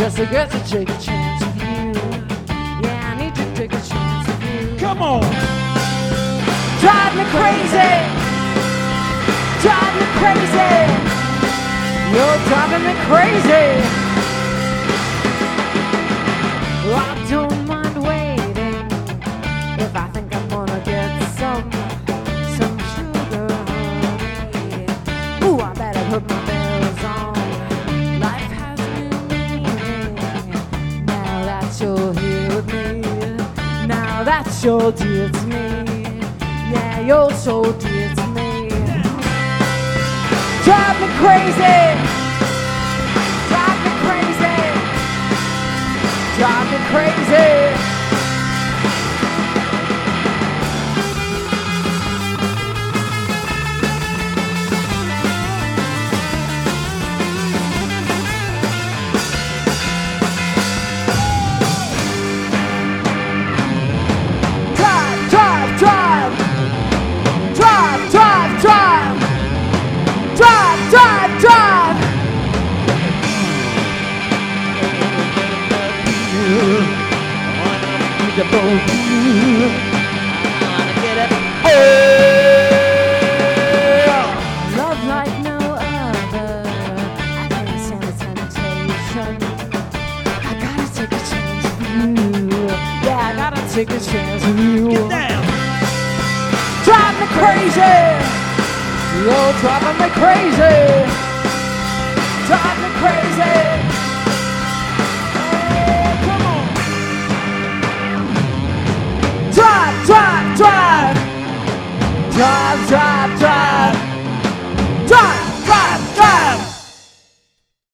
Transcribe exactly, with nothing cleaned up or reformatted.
just to get to take a chance with you. Yeah, I need to take a chance with you. Come on. Drive me crazy. Drive me crazy. You're driving me crazy. I don't mind waiting if I think I'm gonna get some some sugar, honey. Ooh, I better put my bells on. Life has new meaning now that you're here with me. Now that you're dear to me. Yeah, you're so dear to me. Drive me crazy. Drive me crazy. Drive me crazy. Drive, drive, drive. Drive, drive, drive. Drive, drive, drive. Love like no other. I can't stand the temptation. I gotta take a chance with you. Yeah, I gotta take a chance with you. Get down. Drive me crazy. You're driving me crazy. Drive me crazy. Oh, come on. Drive, drive, drive. Drive, drive, drive.